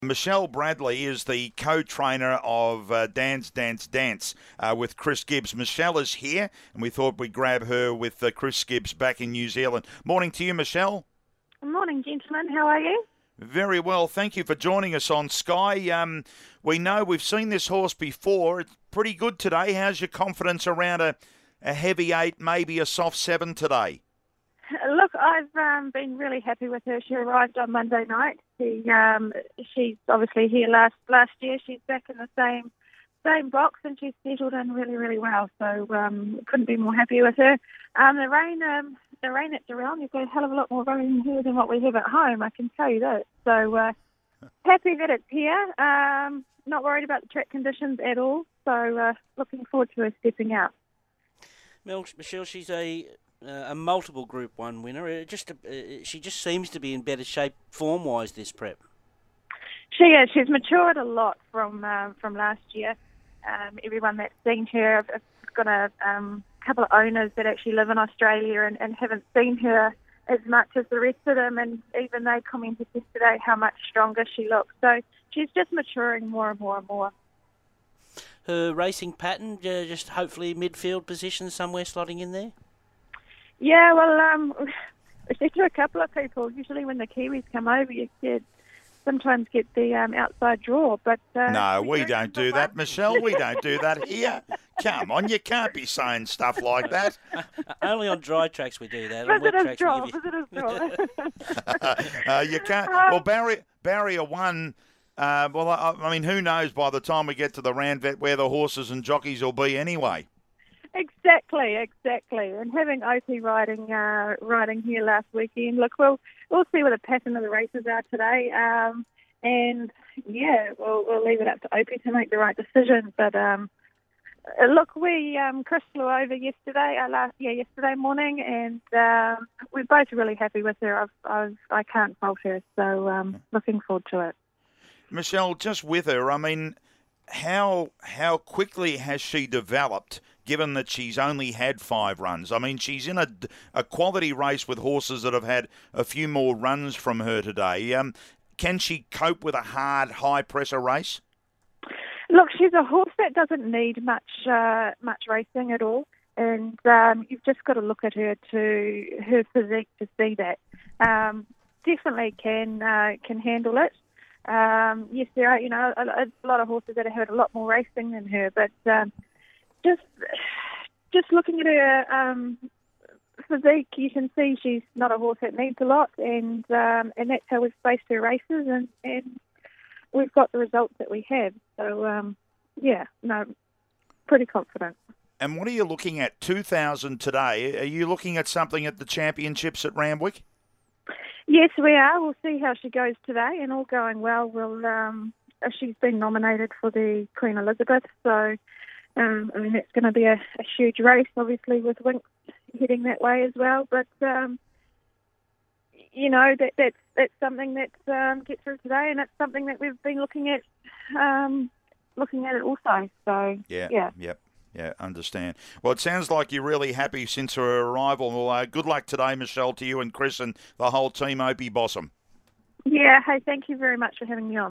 Michelle Bradley is the co-trainer of Dance Dance Dance with Chris Gibbs. Michelle is here, and we thought we'd grab her with Chris Gibbs back in New Zealand. Morning to you, Michelle. Good morning, gentlemen. How are you? Very well. Thank you for joining us on Sky. We know we've seen this horse before. It's pretty good today. How's your confidence around a heavy 8, maybe a soft 7 today? Look, I've been really happy with her. She arrived on Monday night. She's obviously here last year. She's back in the same box, and she's settled in really, really well. So couldn't be more happy with her. The rain at Durrell, you've got a hell of a lot more rain here than what we have at home. I can tell you that. So happy that it's here. Not worried about the track conditions at all. So looking forward to her stepping out. Michelle, she's a multiple Group 1 winner. She just seems to be in better shape form-wise this prep. She is. She's matured a lot from last year. Everyone that's seen her, I've got a couple of owners that actually live in Australia and haven't seen her as much as the rest of them, and even they commented yesterday how much stronger she looks. So she's just maturing more and more and more. Her racing pattern, just hopefully midfield position somewhere slotting in there? Yeah, well, I said to a couple of people, usually when the Kiwis come over, you sometimes get the outside draw. But no, we don't do that, Michelle. We don't do that here. Come on, you can't be saying stuff like that. Only on dry tracks we do that. Visitors draw. You can't. Well, barrier 1. I mean, who knows by the time we get to the Randvet where the horses and jockeys will be anyway. Exactly. And having Opie riding here last weekend, look, we'll see what the pattern of the races are today. And yeah, we'll leave it up to Opie to make the right decision. But look, Chris flew over yesterday morning, and we're both really happy with her. I can't fault her, so looking forward to it. Michelle, just with her, I mean, how quickly has she developed, given that she's only had 5 runs? I mean, she's in a quality race with horses that have had a few more runs from her today. Can she cope with a hard, high-pressure race? Look, she's a horse that doesn't need much racing at all, and you've just got to look at her physique to see that. Definitely can handle it. Yes, there are a lot of horses that have had a lot more racing than her, but just looking at her physique, you can see she's not a horse that needs a lot, and that's how we've spaced her races, and we've got the results that we have. So pretty confident. And what are you looking at? 2,000 today. Are you looking at something at the championships at Randwick? Yes, we are. We'll see how she goes today, and all going well, she's been nominated for the Queen Elizabeth, so that's going to be a huge race, obviously, with Winx heading that way as well. But that's something that gets through today, and it's something that we've been looking at it also. So Yeah, understand. Well, it sounds like you're really happy since her arrival. Well, good luck today, Michelle, to you and Chris and the whole team. Opie Bossom. Yeah, hey, thank you very much for having me on.